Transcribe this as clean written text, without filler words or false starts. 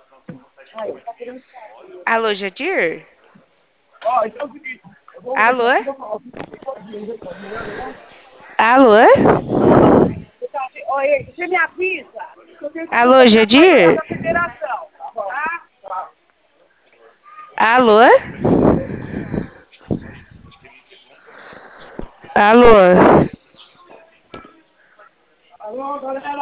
Alô, Jadir? Ó, então é o seguinte, eu vou daqui a Alô? pouco eu falo, pode melhor agora? Alô? Olha, você me avisa que eu tenho que Alô, resolver a parcela Jadir? da federação, tá? Alô? Alô?